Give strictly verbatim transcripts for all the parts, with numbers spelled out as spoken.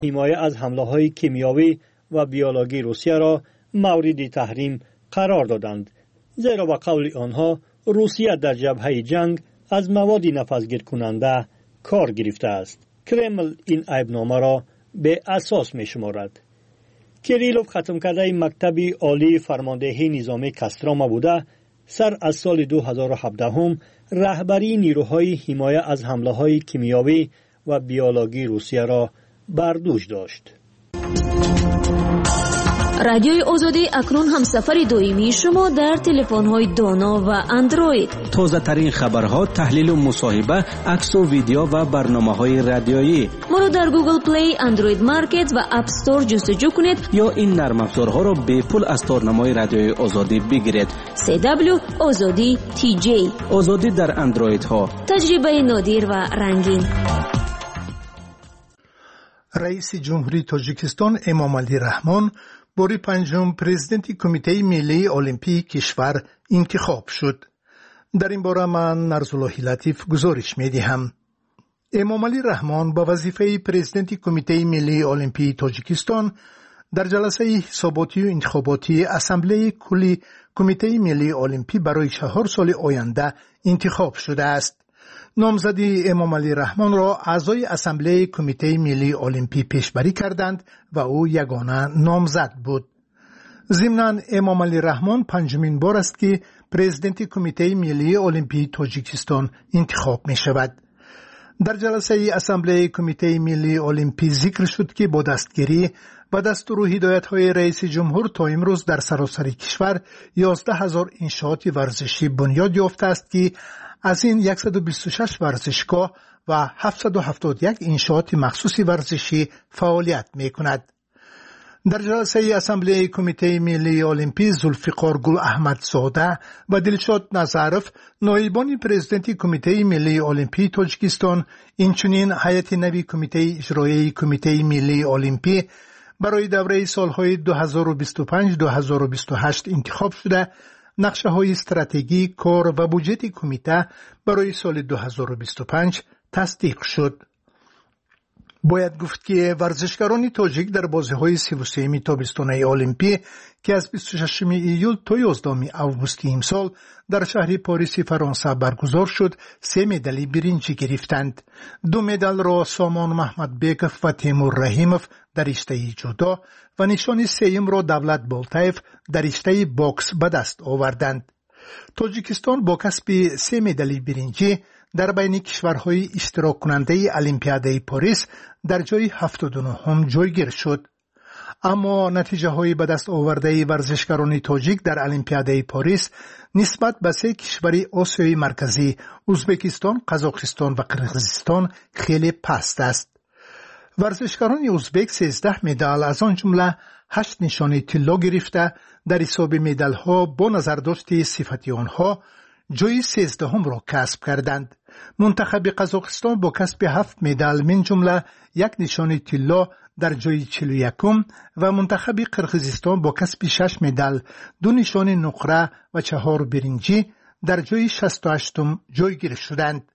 حمایت از حمله‌های کیمیایی و بیولوژی روسیه را مورد تحریم قرار دادند، زیرا به قول آنها روسیه در جبهه جنگ از مواد نفسگیر کننده کار گرفته است. کرمل این عیبنامه را به اساس می شمارد. کریلوف ختم کرده مکتب عالی فرماندهی نظامی کاستراما بوده، سر از سال دو هزار و هفده هم رهبری نیروهای حمایت از حمله‌های کیمیایی و بیولوژی روسیه را بر دوش داشت. رادیوی آزادی اکنون هم سفر دائمی شما در تلفن‌های دانا و اندروید. تازه ترین خبرها، تحلیل و مصاحبه، عکس و ویدیو و برنامه‌های رادیویی. ما را در گوگل پلی، اندروید مارکت و اپ استور جستجو کنید یا این نرم افزارها را به پول از تورنمای رادیوی آزادی بگیرید. سی دبلیو آزادی تی جی. آزادی در اندروید ها. تجربه نادر و رنگین. رئیس جمهوری تاجیکستان امامعلی رحمان باری پنجم پرزیدنت کمیته ملی المپیک کشور انتخاب شد. در این باره من نرزالله لطیف گزارش می دهم. امامعلی رحمان با وظیفه پرزیدنت کمیته ملی المپیک تاجیکستان در جلسه حساباتی و انتخاباتی اسامبله کلی کمیته ملی المپیک برای چهار سال آینده انتخاب شده است. نامزدی امامعلی رحمان را اعضای اسامبله کمیته ملی المپیک پیشبری کردند و او یگانه نامزد بود. ضمناً امامعلی رحمان پنجمین بار است که پرزیدنت کمیته ملی المپیک تاجیکستان انتخاب می شود. در جلسه اسامبله کمیته ملی المپیک ذکر شد که با دستگیری و دستور و هدایت‌های رئیس جمهور تا امروز در سراسر کشور یازده هزار انشاءات ورزشی بنیاد یافته است که از این صد و بیست و شش ورزشگاه و هفتصد و هفتاد و یک انشاءات مخصوص ورزشی فعالیت می‌کند. در جلسه اسامبله کمیته ملی المپیک ذوالفقار گل احمدزاده و دلشاد نظرف نایبان پرزیدنت کمیته ملی المپیک تاجیکستان اینچنین هیئت نوی کمیته اجرایی کمیته ملی المپیک برای دوره سالهای دو هزار و بیست و پنج تا دو هزار و بیست و هشت انتخاب شده نقشه های استراتژی کار و بودجه کمیته برای سال دو هزار و بیست و پنج تصدیق شد. باید گفت که ورزشکاران تاجیک در بازی‌های سی و سوم تابستانه المپیک که از بیست و ششم ایول تا یازدهم آگوست امسال در شهر پاریس فرانسه برگزار شد، سه مدال برنجی گرفتند. دو مدال را سامان محمد بیکف و تیمور رحیمов در رشته جودو و نشان سوم را دولت بالتاев در رشته باکس به دست آوردند. تاجیکستان با کسب سه مدال برنجی در بین کشورهای اشتراک کننده المپیاده پاریس در جای هفتاد و نهم جایگیر شد. اما نتیجه های به دست آورده ورزشکاران تاجیک در المپیاده پاریس نسبت به سه کشور آسیای مرکزی ازبکستان، قزاقستان و قرقیزستان خیلی پست است. ورزشکاران ازبک سیزده مدال از آن جمله هشت نشان طلا گرفته در حساب مدال ها با نظرداشت صفتی آنها جای سیزدهم را کسب کردند. منتخب قزاقستان با کسب هفت مدال من جمله یک نشان طلا در جای چهل و یکم و منتخب قرقیزستان با کسب شش مدال، دو نشان نقره و چهار برنجی در جای شصت و هشتم جایگیر شدند.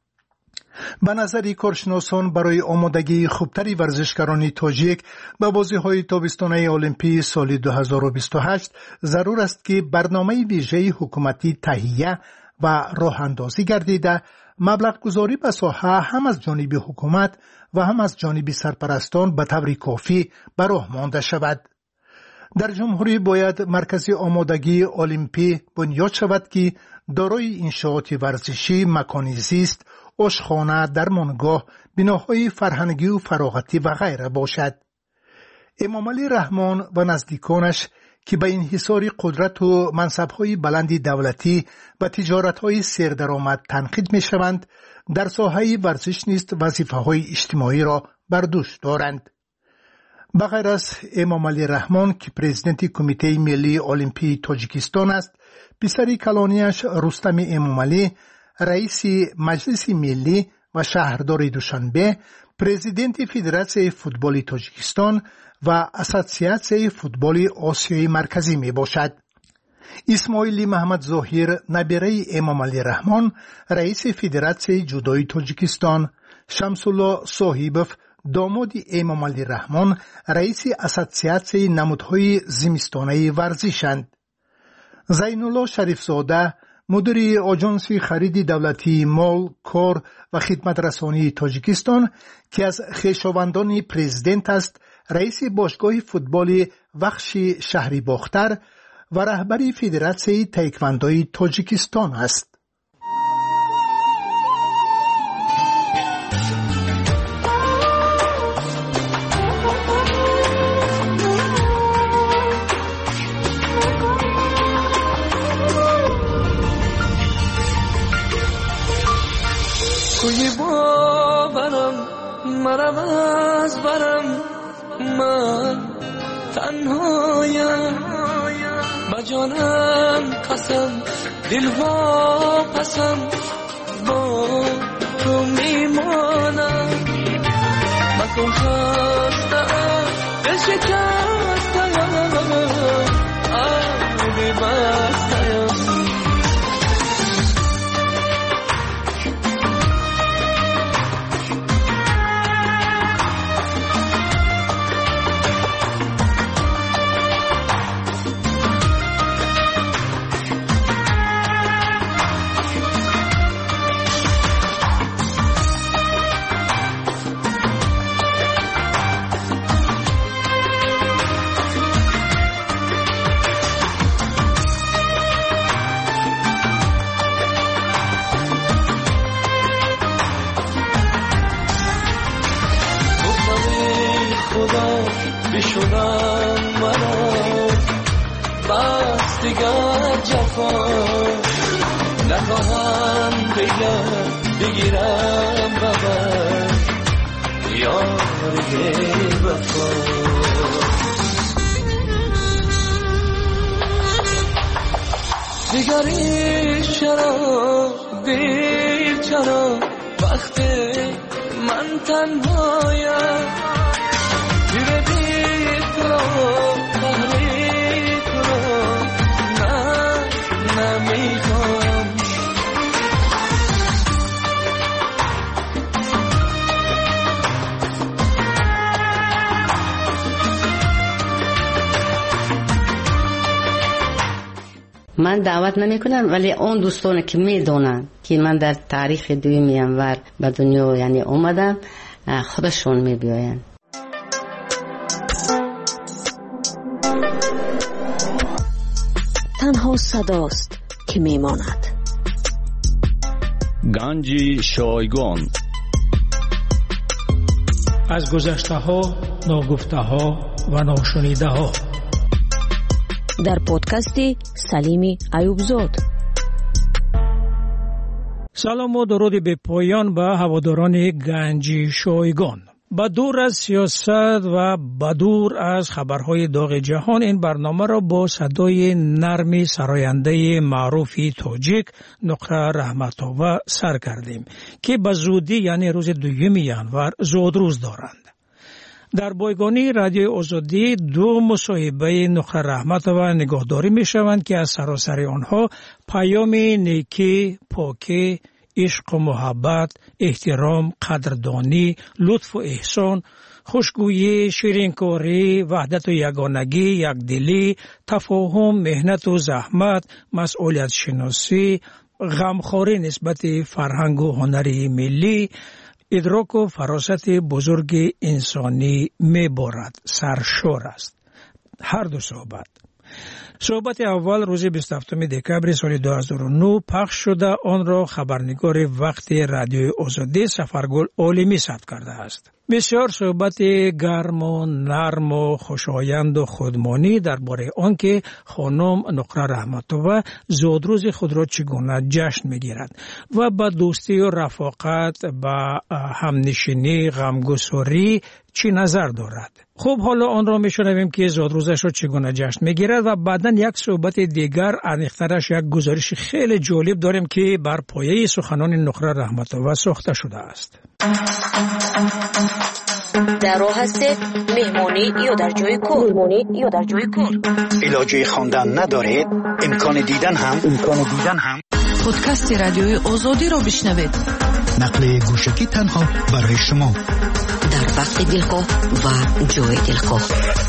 به نظر کارشناسان برای آمادگی خوبتری ورزشکاران تاجیک به بازی‌های تابستانه المپیک سال دو هزار و بیست و هشت ضرور است که برنامه ویژه حکومتی تهیه و راه اندازی گردیده مبلغ گذاری به ساحه هم از جانب حکومت و هم از جانب سرپرستان به طور کافی به راه مانده شود. در جمهوری باید مرکز آمادگی المپیک بنیاد شود که دارای انشاءات ورزشی، مکان زیست، آشخانه، درمانگاه، بناهای فرهنگی و فراغتی و غیره باشد. امامعلی رحمان و نزدیکانش که به انحصار قدرت و منصب‌های بلند دولتی و تجارت‌های سردرآمد تنقید می‌شوند، در ساحه ورزش نیز وظیفه‌های اجتماعی را بر دوش دارند. بغیر از امامعلی رحمان که پرزیدنت کمیته ملی المپیک تاجیکستان است، پسر کلانیش رستم امامعلی رئیس مجلس ملی و شهردار دوشنبه، پرزیدنت فدراسیون فوتبال تاجیکستان و اساسیاسیون فوتبال آسیای مرکزی می باشد. اسماعیل محمد ظاهر نبیره امامعلی رحمان رئیس فدراسیون جودوی تاجیکستان، شمس الله صاحبov داماد امام علی رحمان رئیس اسوسیاسیون نمودهای زمستانه ورزشند. زین الله شریف زاده مدیر آژانس خرید دولتی مال، کار و خدمت رسانی تاجیکستان که از خویشاوندان پرزیدنت است، رئیس باشگاه فوتبال وخش شهری باختر و رهبری فدراسیون تایکواندوی تاجیکستان است. کوی باورم مرم از برم، من تنهایم با جانم قسم، دلها پسم با تو میمانم. من تو خستم دل شکستم، آبی بستم. بشونم منو بس دیگر جفا نخواهم بگم بگیرم ببر یار وفا. دیگری چرا دیر چرا وقت من تنهایم، دیره دید رو تحریک رو نه نمیخوام. من دعوت نمی کنم، ولی اون دوستان که می دونن که من در تاریخ دویمی انور به دنیا یعنی اومدم، خودشون می بیاین. تنها صداست که می ماند. گنج شایگان. از گذشته ها، ناگفته ها و ناشنیده ها، در پادکستی سلیمی ایوبزاد. سلام و درود به پایان به هواداران گنج شایگان. با دور از سیاست و با دور از خبرهای داغ جهان، این برنامه را با صدای نرم سراینده معروفی تاجیک نقره رحمت‌آور سر کردیم که به زودی یعنی روز دوم ژانویه زودروز دارند. در بایگانی رادیوی آزادی دو مصاحبه نقره رحمت‌آور نگاهداری می شوند که از سراسر آنها پیام نیکی، پاکی، عشق و محبت، احترام، قدردانی، لطف و احسان، خوشگویی، شیرینکاری، وحدت و یگانگی، یکدلی، تفاهم، مهنت و زحمت، مسئولیت شناسی، غمخواری نسبت فرهنگ و هنر ملی، ادراک و فراست بزرگ انسانی می‌بارد، سرشار است. هر دو صحبت. صحبت اول روز بیست و هفتم دکبر سال دو هزار و نه پخش شده، آن را خبرنگار وقت رادیوی آزادی سفرگل عالمی ثبت کرده است. بسیار صحبت گرم و نرم و خوشایند و خودمانی درباره آنکه خانم نقره رحمت‌آور زادروز خود را چگونه جشن می‌گیرد و با دوستی و رفاقت با همنشینی غمگساری چی نظر دارد. خب حالا آن را میشنویم که زادروزش را چگونه جشن میگیرد و بعداً یک صحبت دیگر عمیق‌ترش یک گزارش خیلی جالب داریم که بر پایه سخنان نقره رحمت‌آور ساخته شده است. در راه هستید مهمانی یا در جای کار؟ مهمانی یا در جای کار؟ علاجه خواندن ندارید؟ امکان دیدن هم امکان دیدن هم پادکست رادیوی آزادی را بشنوید. نقل گوشکی تنها برای شما در وقت دلخواه و جای دلخواه.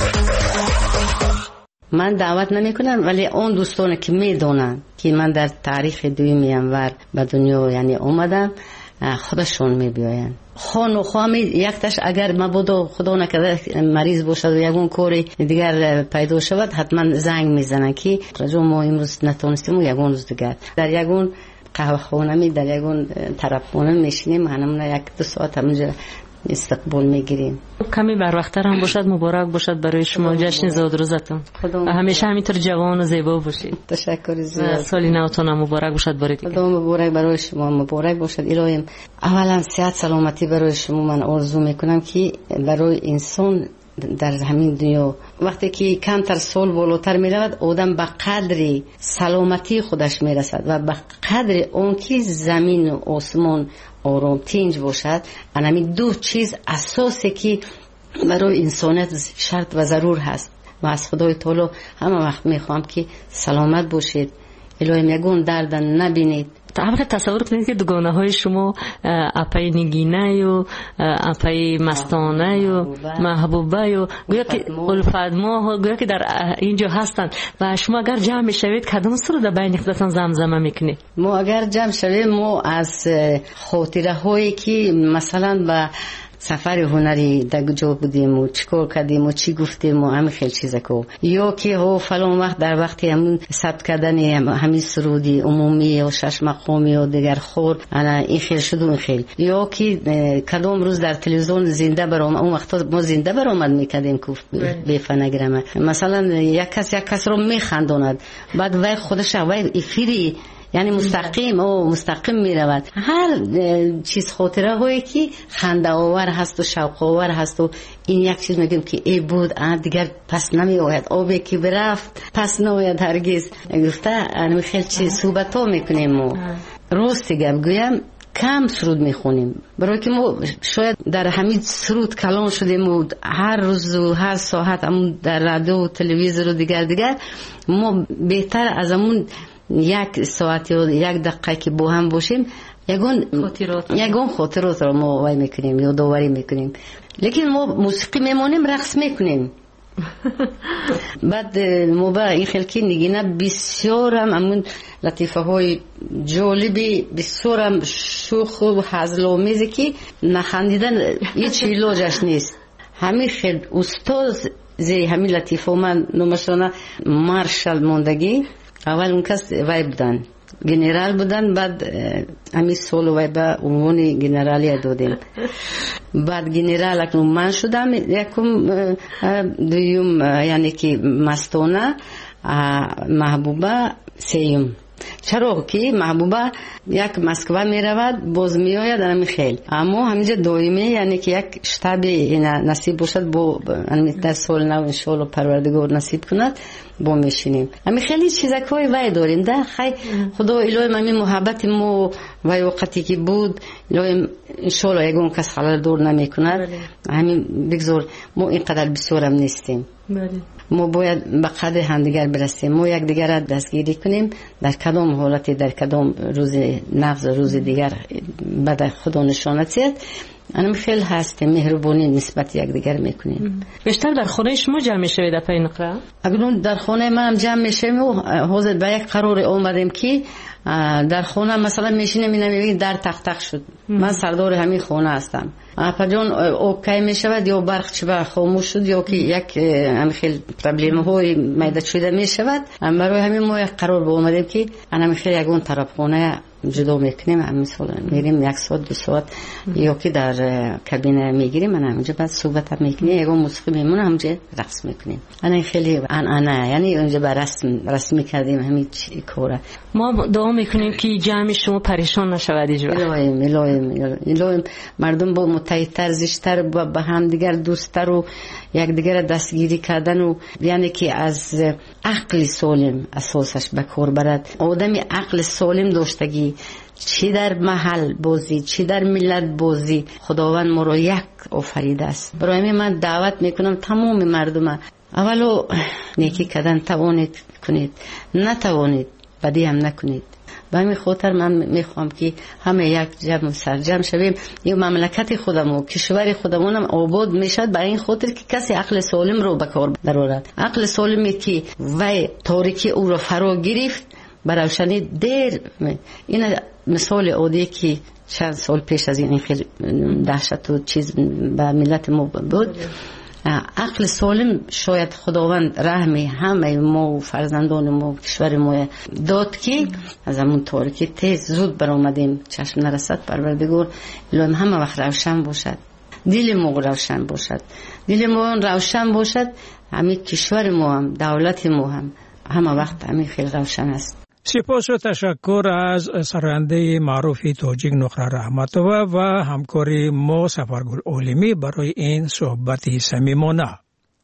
من دعوت نمی کنم، ولی اون دوستان که می دونن که من در تاریخ دویم انور به دنیا یعنی اومدم، خودشون می بیاین. خان و خوامی یک تاش اگر ما بودو خدا نکرده مریض باشد و یکون کوری دیگر پیدا شود، حتما زنگ میزنن که رجوع ما امروز نتونستیم و یکون روز دیگر در یکون قهوه خانه می در یکون طرف خانه میشینیم، همون یک دو ساعت همونجا استقبال میگیریم. کمی بر وقت‌تر هم باشد، مبارک باشد برای شما جشن زاد روزتون. همیشه همینطور جوان و زیبا باشید. تشکر زیاد. سالی نوتون هم مبارک باشد برای دیگه. خدا مبارک برای شما، مبارک باشد. الهی اولا صحت سلامتی برای شما من آرزو میکنم که برای انسان در همین دنیا وقتی که کمتر سال بالاتر می رود، آدم به قدر سلامتی خودش می رسد و به قدر اون که زمین و آسمان آرام تنج باشد. همین دو چیز اساسی که برای انسانیت شرط و ضرور هست و از خدای تعالی همه وقت می خواهم که سلامت باشید، الهی یگون درد نبینید. اول تصور کنید که دوگانه های شما اپای نگینه و اپای مستانه و محبوبه و گویا که الفدما گویا که در اینجا هستند و شما اگر جمع میشوید کدام سرود در بین خودتان زمزمه میکنید؟ ما اگر جمع شویم ما از خاطره هایی که مثلا به سفر هنری در کجا بودیم و چیکار کردیم و چی گفتیم و همین خیلی چیزا کو، یا که ها فلان وقت در وقتی همون ثبت کردن همین سرودی عمومی و شش مقامی و دیگر خور انا این خیلی شد و این خیلی، یا که کدام روز در تلویزیون زنده برام اون وقتا ما زنده برآمد میکردیم که به فنگرامه مثلا یک کس یک کس رو میخنداند، بعد وای خودش وای افیری یعنی مستقیم او مستقیم می رود. هر چیز خاطره هایی که خنده آور هست و شوق آور هست و این یک چیز میگیم که ای بود دیگر پس نمی آید، آبی که برفت پس نمیاد هرگز. گفته انمی خیلی چیز صحبت ها میکنیم و راست گم گویم کم سرود میخونیم، برای که ما شاید در همین سرود کلان شدیم و هر روز و هر ساعت همون در رادیو و تلویزیون و دیگر دیگر ما بهتر از همون یک ساعت یا یک دقیقه که با هم باشیم یگون خاطرات یگون خاطرات رو ما وای میکنیم یا داوری میکنیم. لیکن ما موسیقی میمونیم رقص میکنیم. بعد ما با این خلکی نگینه بسیار هم همون لطیفه های جالبی بسیار هم شوخ و هزل‌آمیزی که نخندیدن هیچ علاجش نیست. همین خیلی استاد زی همین لطیفه من نمشانه مارشال موندگی اول اون کس وای بودن گنرال بودن، بعد همین سال وای به عنوان گنرالی دادیم، بعد گنرال اکنون من شدم یکم دویم یعنی که مستانه محبوبه سیم. چرا که محبوبه یک مسکو می رود باز می آید همین خیلی، اما همینجا دائمی یعنی که یک شتابی نصیب باشد با در سال نو انشالله پروردگار نصیب کند با میشینیم. همین خیلی چیزا کوی وای داریم ده خیلی خدا الهی همین محبت مو وای وقتی که بود الهی انشالله یگون کس خلال دور نمی کند. همین بگذار ما اینقدر بسیارم نیستیم، ما باید به قدر همدیگر برسیم، ما یک دیگر را دستگیری کنیم در کدام حالتی در کدام روز نفس روز دیگر بعد خدا نشانتیت انم خیلی هستیم مهربانی نسبت یک دیگر میکنیم. بیشتر در خانه شما جمع میشوید در پای نقره؟ اگرون در خانه من جمع میشیم و حاضر به یک قرار آمدیم که در خانه مثلا میشینیم میبینیم در تخت تخت شد من سردار همین خانه هستم پجان اوکی میشود یا برق چه خاموش شد یا که یک هم خیلی پرابلم های میداد شده میشود. برای همین ما یک قرار با آمدیم که هم خیلی یکون طرف خانه جدا میکنیم، هم مثلا میریم یک ساعت دو ساعت یا که در کابینه میگیریم من همونجا بعد صحبت هم میکنیم یکون موسیقی میمونه همونجا رقص میکنیم. انا خیلی ان انا یعنی اونجا بر رسم رسمی کردیم همین کاره. ما دعا میکنیم که جمع شما پریشان نشود اینجا. الهی الهی الهی مردم با متحدتر زشتر با هم دیگر دوستتر و یک دیگر دستگیری کردن و یعنی که از عقل سالم اساسش به کار برد. آدمی عقل سالم داشتگی چی در محل بازی چی در ملت بازی خداوند ما رو یک آفریده است. برای من دعوت میکنم تمام مردم اولو نیکی کردن توانید کنید، نتوانید بدی هم نکنید. به همین خاطر من میخوام که همه یک جمع سرجم شویم. این مملکت خودم و کشور خودمونم آباد میشد برای این خاطر که کسی عقل سالم رو به کار درآورد. عقل سالمی که وی تاریکی او رو فرا گرفت برای روشنی دیر. این مثال عادی که چند سال پیش از این خیلی دهشت و چیز به ملت ما بود. عقل سالم شاید خداوند رحمی همه ما و فرزندان ما و کشور ما داد که از همون تاریکی تیز زود برآمدیم. چشم نرسد پروردگار لام همه وقت روشن باشد، دل ما روشن باشد، دل ما روشن باشد، همین کشور ما هم دولت ما هم همه وقت همین خیلی روشن است. سپاس و تشکر از سرنده معروف تاجیک نقره رحمتوه و همکاری ما سفرگل عالمی برای این صحبت صمیمانه.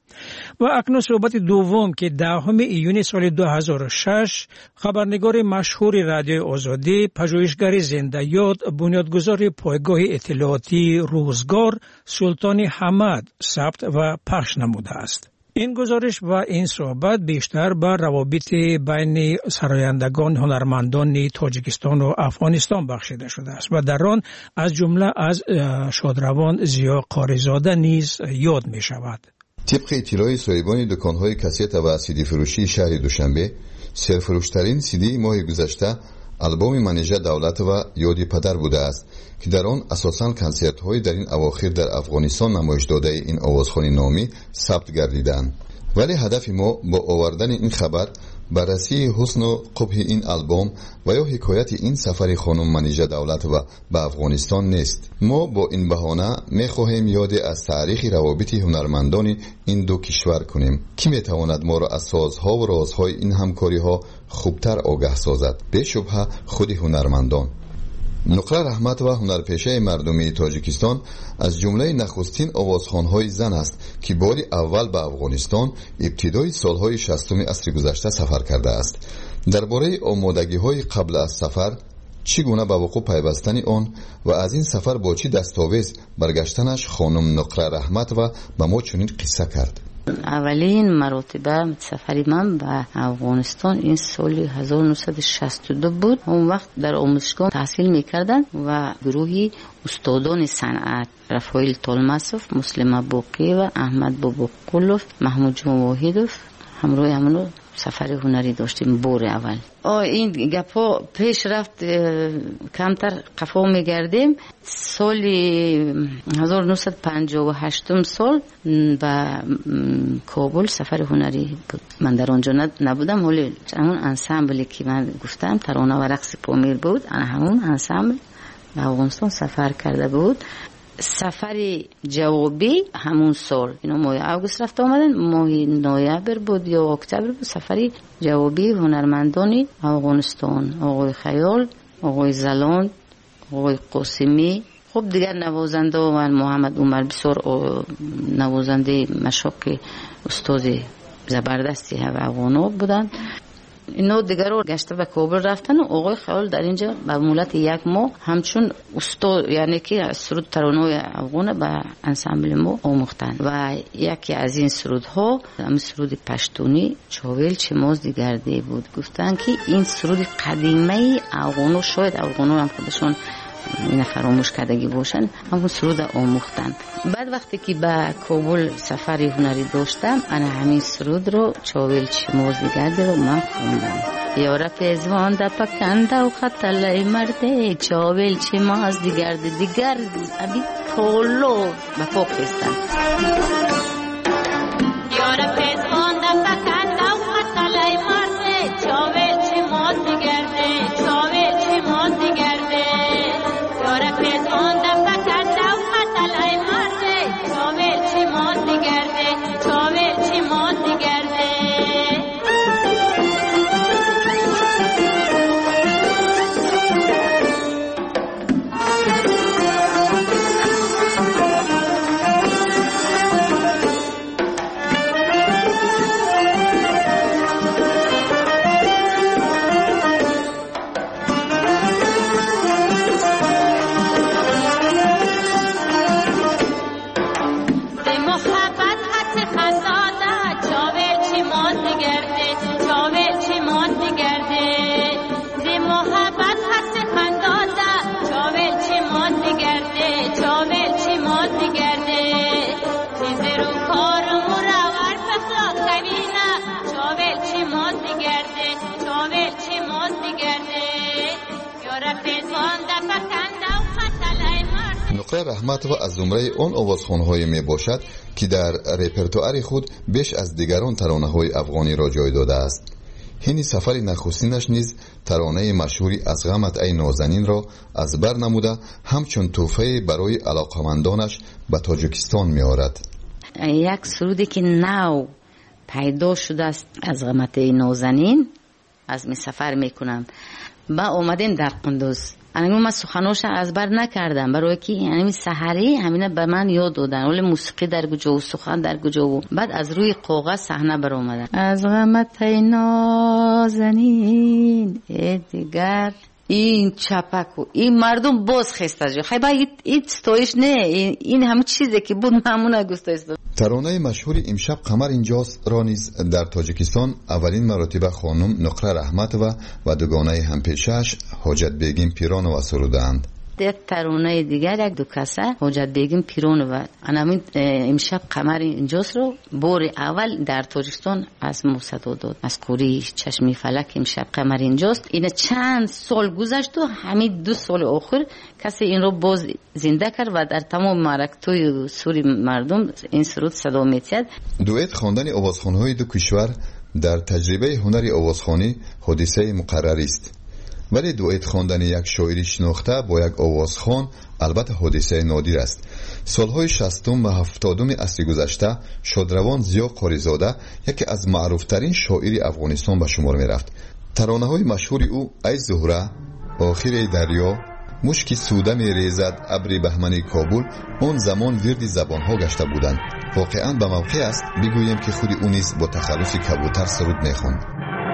و اکنون صحبت دوم که دهم ایون سال دو هزار و شش خبرنگار مشهور رادیو آزادی، پژوهشگر زنده یاد، بنیادگذار پایگاه اطلاعاتی روزگار سلطان حمد ثبت و پخش نموده است. این گزارش و این صحبت بیشتر بر روابط بین سرایندگان هنرمندان تاجیکستان و افغانستان بخشیده شده است و در آن از جمله از شادروان زیا قاریزاده نیز یاد می شود. طبق اطلاع صاحبان دکان‌های کاست و سیدی فروشی شهر دوشنبه، سرفروشترین سیدی ماه گذشته آلبوم منیژه دولت و یادی پدر بوده است که در آن اساساً کنسرت‌های در این اواخر در افغانستان نمایش داده این آوازخوانی نامی ثبت گردیدند. ولی هدف ما با آوردن این خبر بررسی حسن و قبح این آلبوم و یا حکایت این سفر خانم منیژه دولت و به افغانستان نیست. ما با این بهانه می‌خواهیم یاد از تاریخ روابط هنرمندان این دو کشور کنیم. کی می‌تواند ما را از سازها و رازهای این همکاری‌ها خوبتر آگاه سازد؟ به شبهه خود هنرمندان. نقره رحمت و هنرپیشه مردمی تاجیکستان از جمله نخستین آوازخوان‌های زن است که بار اول به افغانستان ابتدای سالهای شصتم عصر گذشته سفر کرده است. درباره آمادگی‌های قبل از سفر، چگونه به وقوع پیوستن آن و از این سفر با چه دستاویز برگشتنش خانم نقره رحمت و به ما چنین قصه کرد. اولین مرتبه سفری من به افغانستان این سال هزار و نهصد و شصت و دو بود. اون وقت در آموزشگاه تحصیل میکردن و گروهی استادان صنعت رفایل طالماسوف، مسلم ابوقی و احمد باباقلوف، محمود جان واحدوف همراه همونو سفر هنری داشتیم بور اول. آه این گپا پیش رفت کمتر قفا میگردیم. سال هزار و نهصد و پنجاه و هشت سال به کابل سفر هنری بود. من در آنجا نبودم ولی همون انسامبلی که من گفتم ترانه و رقص پامیر بود، همون انسامبل به افغانستان سفر کرده بود. سفر جوابی همون سال، اینو ماه اوگوست رفت آمدن، ماه نوامبر بود یا اکتبر بود. سفر جوابی هنرمندانی افغانستان، آقای خیال، آقای زلان، آقای قاسمی، خب دیگر نوازنده و محمد عمر بسیار نوازنده مشاق استاد زبردستی افغانا بودن. اینا دیگر رو گشته به کابل رفتن و آقای خیال در اینجا به مولت یک ماه همچون استاد یعنی که سرود ترانه افغان به انسامبل ما آموختن و یکی از این سرودها هم سرود پشتونی چاویل چماز دیگرده بود. گفتن که این سرود قدیمه افغانو، شاید افغانو هم خودشون این فراموش کردگی باشن، همون سرود آموختن. بعد وقتی که به کابل سفر هنری داشتم، انا همین سرود رو چاویل چماز دیگرده رو من خوندم. یارا پیزوان دا پکنده و خطلای مرده، چاویل چماز دیگرده دیگر ابی کولو به پاک خستن. یارا پیزوان دا پکنده و خطلای مرده، چاویل چماز دیگرده، چاویل چماز دیگرده. یارا پیزوان دا پکنده و خطلای مرده، چاویل چماز دیگرده، چاویل چماز دیگرده. نقره رحمت و از زمره آن آوازخوان‌های می باشد که در رپرتوار خود بیش از دیگران ترانه‌های افغانی را جای داده است. هینی سفر نخستینش نیز ترانه مشهوری از غمت ای نازنین را از بر نموده همچون تحفه برای علاقمندانش به تاجیکستان می آورد. یک سرودی که نو پیدا شده است از غمت ای نازنین از می سفر می کنم با اومدیم در قندوز. اما من سخنوش از بر نکردم برای که یعنی سحری همینه به من یاد دادن ولی موسیقی در کجا و سخن در کجا و بعد از روی کاغذ صحنه بر اومدن. از غمت ای نازنین ای دیگر این چپک و این مردم باز خسته جو خیلی باید این ستایش نه این همه چیزی که بود همونه گستایش داد. ترانه مشهور امشب قمر اینجاست را نیز در تاجیکستان اولین مرتبه خانم نقره رحمت و و دوگانه همپیشش حاجت بیگم پیرانووا سرودند. یک ترانه دیگر یک دو کسه حاجت بیگم پیرانووا انامین امشب قمر اینجاست رو بار اول در تاجیکستان از موسیقی داد از کوری چشمی فلک امشب قمر اینجاست. این چند سال گذشت و همین دو سال آخر کسی این رو باز زنده کرد و در تمام معرکت‌های سوری مردم این سرود صدا می‌تید. دوئت خواندن آوازخوان‌های دو کشور در تجربه هنر آوازخوانی حادثه مقرری است. ولی دوئت خواندن یک شاعری شناخته با یک آوازخوان البته حادثه نادر است. سالهای شصتم و هفتادم عصر گذشته شادروان ضیا قاریزاده یکی از معروفترین شاعری افغانستان به شمار می رفت. ترانه‌های مشهور او ای زهره، آخر دریا، مشکی سوده می ریزد ابر بهمن کابل آن زمان ورد زبانها گشته بودند. واقعا به موقع است بگوییم که خود او نیز با تخلص کبوتر سرود می خواند.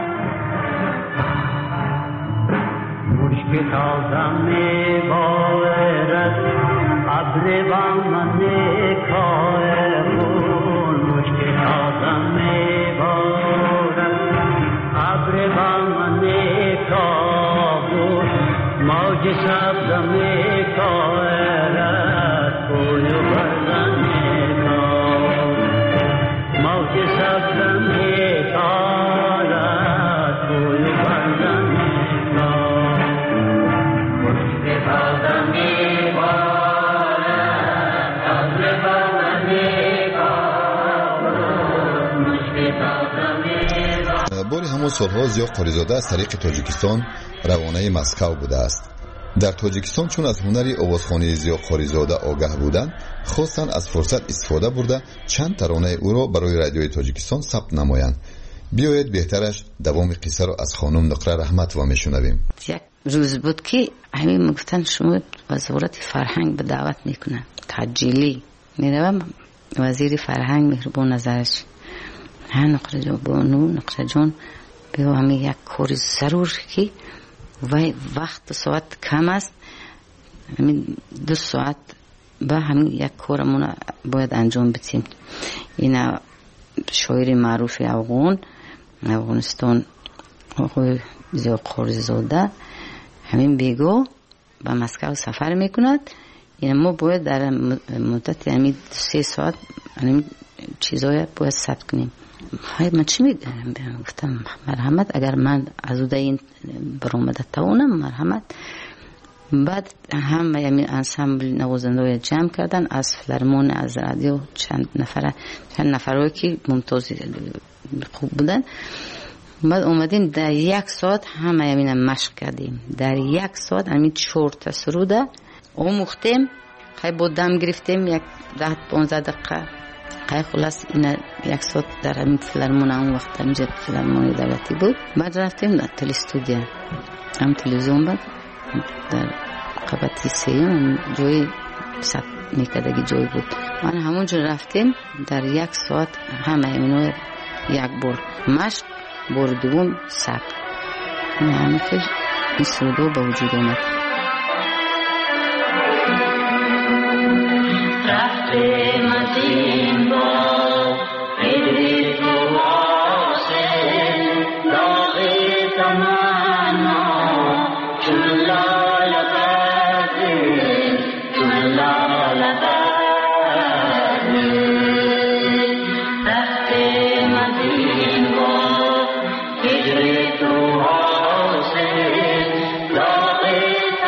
مشک تازه می بارد ابر بهمن کابل مشک تازه می بارد ابر بهمن کابل موج سبز می کارد کوی بردن کابل موج سبز می کارد کوی بردن باری همون سالها ضیا قاریزاده از طریق تاجیکستان روانه مسکو بوده است. در تاجیکستان چون از هنری آوازخوانی ضیا قاریزاده آگاه بودند خواستند از فرصت استفاده برده چند ترانه او را برای رادیوی تاجیکستان ثبت نمایند. بیایید بهترش دوام قصه را از خانم نقره رحمتووا میشنویم. یک روز بود که همین میگفتن شما وزارت فرهنگ به دعوت میکنن تجیلی میروم وزیر فرهنگ مهربان نظرش ها نقره جان بانو نقره جان بگو همین یک کاری ضرور که و وقت ساعت کم است همین دو ساعت با همین یک کارمون باید انجام بدیم. این شاعر معروف افغان افغانستان آقای ضیا قاریزاده همین بیگو به مسکو سفر میکند. این ما باید در مدت همین سه ساعت همین چیزای باید ثبت کنیم. های من چی میگم؟ گفتم مرحمت اگر من از اون این برآمده توانم مرحمت. بعد هم همین انسامبل نوازنده جمع کردن از فیلارمون از رادیو چند نفر چند نفرایی که ممتاز خوب بودن. بعد اومدیم در یک ساعت همه همین مشق کردیم. در یک ساعت همین چهار تا سروده آموختیم. خیلی با دم گرفتیم یک ده پانزده دقیقه. خیلی خلاص این یک ساعت در همین فیلارمون اون وقت همینجا فیلارمون دولتی بود. بعد رفتیم در تلستودیا هم تلویزیون بود در قبطی سیم جای ثبت میکردگی جای بود. من همونجا رفتیم در یک ساعت همه همینو یک بار مشق بار دوم ثبت. این همه که این سرودو به وجود آمد. رفتیم از این با ایدی تو آسه داغی تمانا چون لال بردی چون لال بردی رفتیم از این با ایدی تو آسه داغی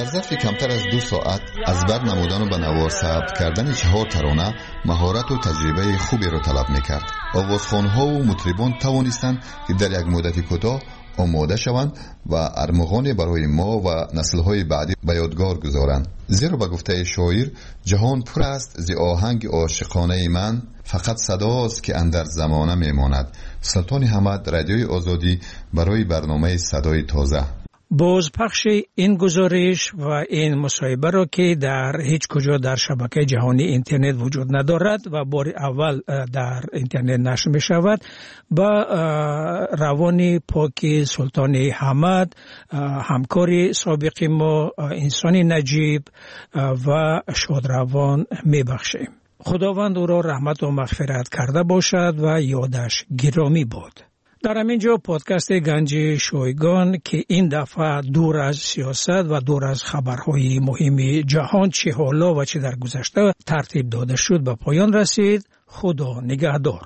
در ظرف کمتر از دو ساعت از بر نمودن و به نوار ثبت کردن چهار ترانه مهارت و تجربه خوبی را طلب میکرد. آوازخوان‌ها و مطربان توانستند که در یک مدت کوتاه آماده شوند و ارمغان برای ما و نسل‌های بعدی به یادگار گذارند. زیرا به گفته شاعر جهان پر است ز آهنگ عاشقانه من، فقط صداست که اندر زمانه میماند. سلطان حمد، رادیوی آزادی، برای برنامه صدای تازه. بازپخش این گزارش و این مصاحبه را که در هیچ کجا در شبکه جهانی اینترنت وجود ندارد و بار اول در اینترنت نشر می شود، با روان پاک سلطان حمد، همکار سابق ما، انسان نجیب و شادروان می بخشیم. خداوند او را رحمت و مغفرت کرده باشد و یادش گرامی باد. در همینجا پادکست گنج شایگان که این دفعه دور از سیاست و دور از خبرهای مهم جهان چه حالا و چه در گذشته ترتیب داده شد به پایان رسید. خدا نگهدار.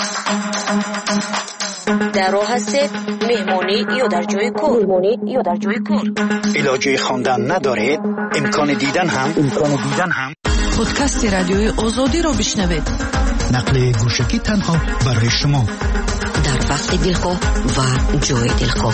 در راه هستید مهمانی یا در جای کار؟ مهمانی یا در جای کار؟ علاجه خواندن ندارید؟ امکان دیدن هم امکان دیدن هم پادکست رادیوی آزادی را بشنوید. نقل گوشکی تنها برای شما در وقت دلخواه و جای دلخواه.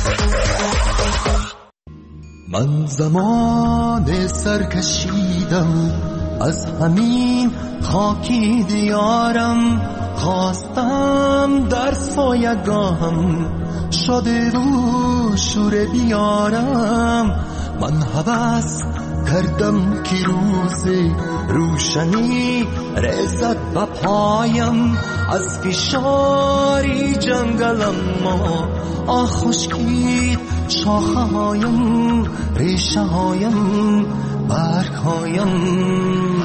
من زمان سرکشیدم از همین خاکی دیارم، خواستم در سایگاهم شده رو شور بیارم. من هوس کردم که روز روشنی رسد به پایم، از فشاری جنگلم ما آه خشکید شاخه هایم، ریشه هایم، برگ هایم.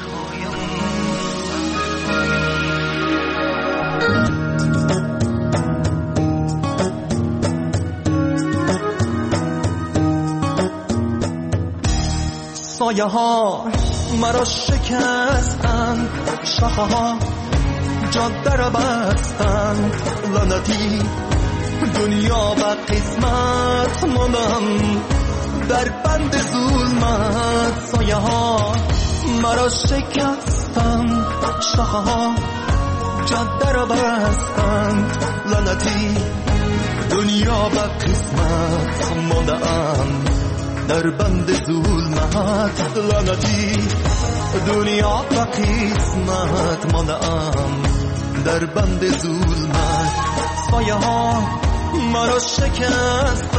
سایه ها مرا شکستند، شاخه ها جاده را بستند، لعنتی دنیا و قسمت ماندم در بند ظلمت. سایه ها مرا شکستند، شاخه ها جاده را بستند، لعنتی دنیا و قسمت ماندم در بند ظلمت. لعنتی دنیا و قسمت ماندم در بند ظلمت. سایه ها مرا شکستند.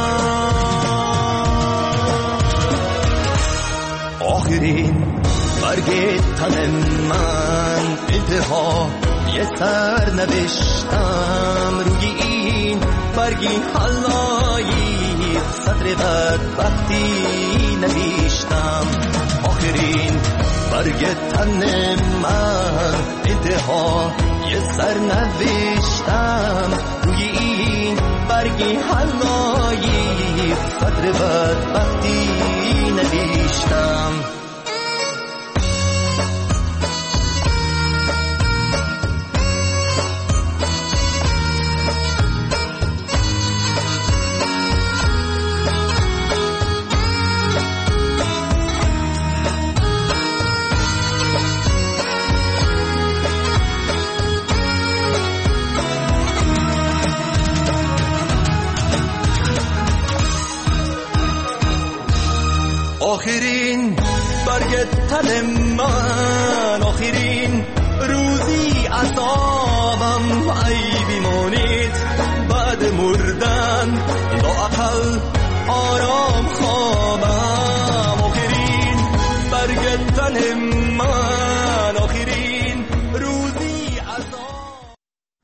آخرین برگ تن من انتها یه سر نوشتم، روی این برگی حلایی صدر بدبختی نوشتم. آخرین برگ تن من انتها یه سر نوشتم، روی این برگی حلایی صدر بدبختی نوشتم. آخرین برگ تن من، آخرین روزی عذابم، ای بیمانید بعد مردن لااقل آرام